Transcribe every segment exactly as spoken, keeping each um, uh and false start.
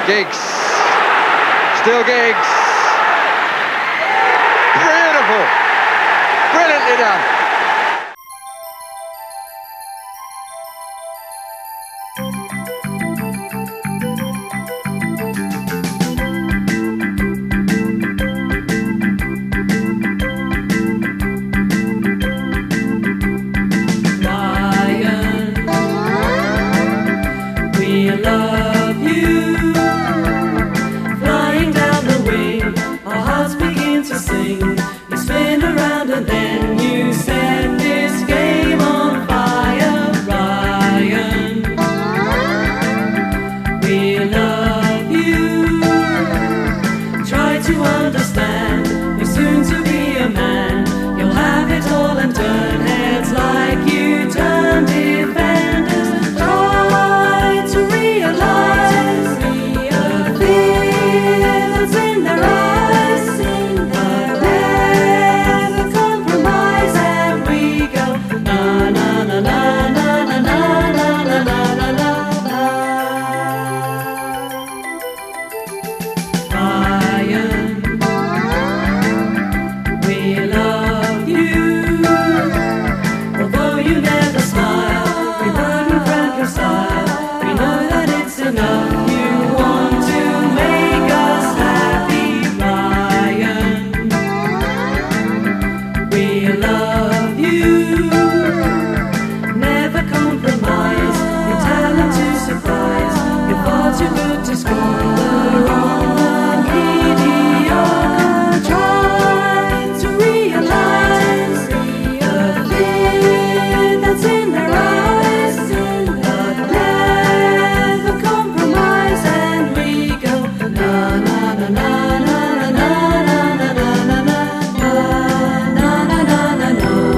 Giggs. Still Giggs. Beautiful. Brilliantly done. We love you. Flying down the wing, our hearts begin to sing. You spin around and then you set this game on fire, Ryan. We love you. Try to understand, you're soon to be a man. You'll have it all and turn heads like you turn defenders. Too good to score the wrong mediocre. Try to realize the fear that's in their eyes, but never compromise. And we go na na na na na na na na na na na na na na na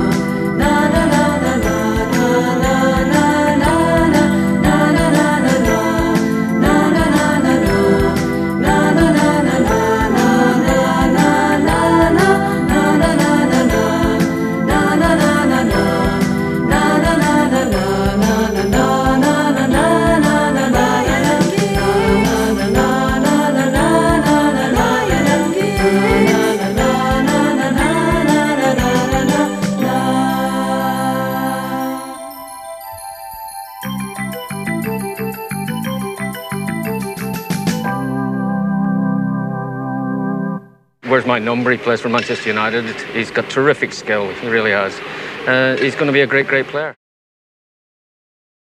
Where's my number? He plays for Manchester United. He's got terrific skill, he really has. Uh, he's going to be a great, great player.